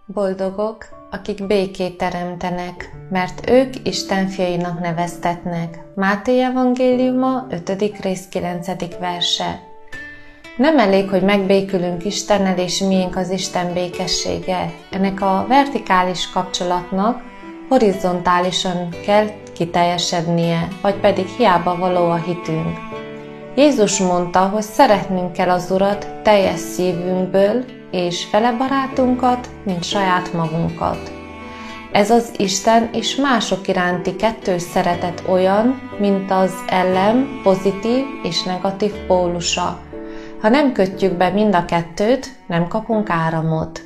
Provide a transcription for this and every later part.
Boldogok, akik békét teremtenek, mert ők Isten fiainak neveztetnek. Máté evangéliuma 5. rész 9. verse. Nem elég, hogy megbékülünk Istennel, és miénk az Isten békessége. Ennek a vertikális kapcsolatnak horizontálisan kell kiteljesednie, vagy pedig hiába való a hitünk. Jézus mondta, hogy szeretnünk kell az Urat teljes szívünkből, és fele barátunkat, mint saját magunkat. Ez az Isten és mások iránti kettős szeretet olyan, mint az ellen pozitív és negatív pólusa. Ha nem kötjük be mind a kettőt, nem kapunk áramot.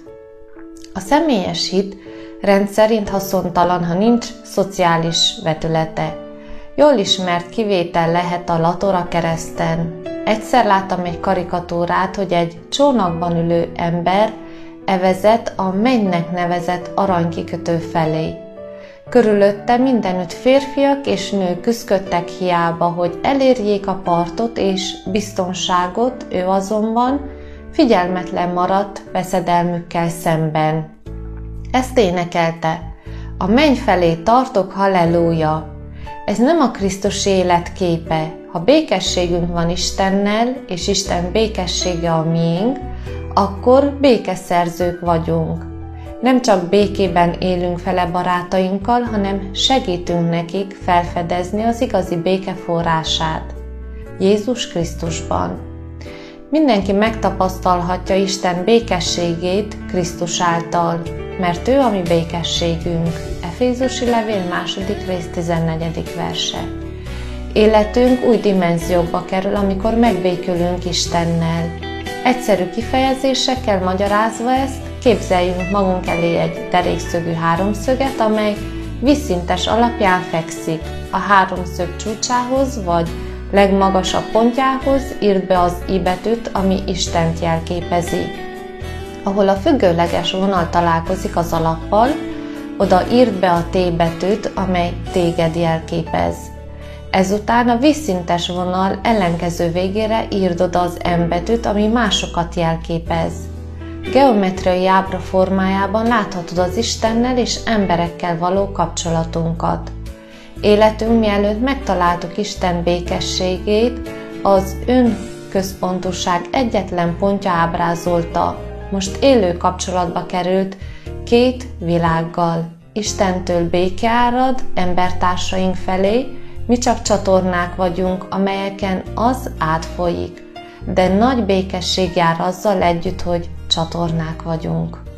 A személyes hit rendszerint haszontalan, ha nincs szociális vetülete. Jól ismert kivétel lehet a latora kereszten. Egyszer láttam egy karikatúrát, hogy egy csónakban ülő ember evezett a mennynek nevezett aranykikötő felé. Körülötte mindenütt férfiak és nők küszködtek hiába, hogy elérjék a partot és biztonságot, ő azonban figyelmetlen maradt veszedelmükkel szemben. Ezt énekelte: a menny felé tartok, halleluja! Ez nem a Krisztus élet képe. Ha békességünk van Istennel, és Isten békessége a miénk, akkor békeszerzők vagyunk. Nem csak békében élünk fele barátainkkal, hanem segítünk nekik felfedezni az igazi béke forrását, Jézus Krisztusban. Mindenki megtapasztalhatja Isten békességét Krisztus által, mert ő a mi békességünk. Efézusi levél 2. rész 14. verse. Életünk új dimenziókba kerül, amikor megbékülünk Istennel. Egyszerű kifejezésekkel magyarázva ezt, képzeljünk magunk elé egy derékszögű háromszöget, amely vízszintes alapján fekszik. A háromszög csúcsához vagy legmagasabb pontjához írd be az I betűt, ami Istent jelképezi. Ahol a függőleges vonal találkozik az alappal, oda írd be a T betűt, amely téged jelképez. Ezután a vízszintes vonal ellenkező végére írd oda az M betűt, ami másokat jelképez. Geometriai ábra formájában láthatod az Istennel és emberekkel való kapcsolatunkat. Életünk mielőtt megtaláltuk Isten békességét, az önközpontúság egyetlen pontja ábrázolta. Most élő kapcsolatba került két világgal. Istentől béke árad embertársaink felé, mi csak csatornák vagyunk, amelyeken az átfolyik, de nagy békesség jár azzal együtt, hogy csatornák vagyunk.